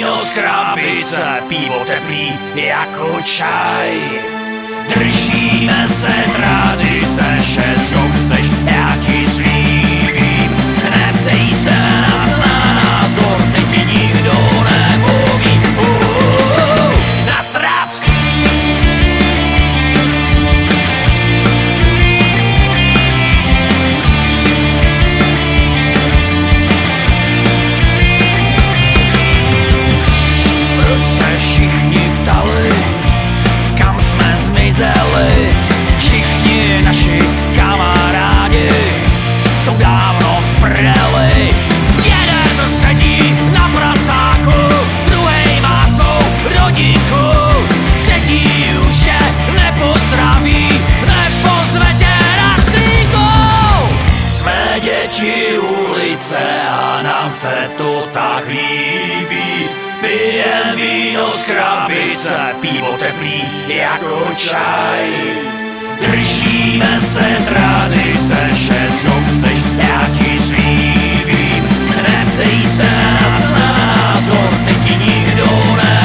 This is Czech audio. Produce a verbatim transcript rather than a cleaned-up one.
víno z krabice, pivo teplý jako čaj. Držíme se tradice, že co chceš, já ti slíbím. Neptej se nás na názor, teď ti nikdo nepoví. Uh, nasrat! Proč se všichni ptali, kam jsme zmizeli? Všichni naši kamarádi jsou dávno v prdeli. Jeden sedí na pracáku, druhej má svou rodinku, třetí už tě nepozdraví, nepozve tě na stínku. Jsme děti ulice a nám se to tak líbí. Pijem víno z krabice, pivo teplý jako čaj. Držíme se tradice, že co chceš, já ti slíbím. Neptej se nás na názor, teď ti nikdo ne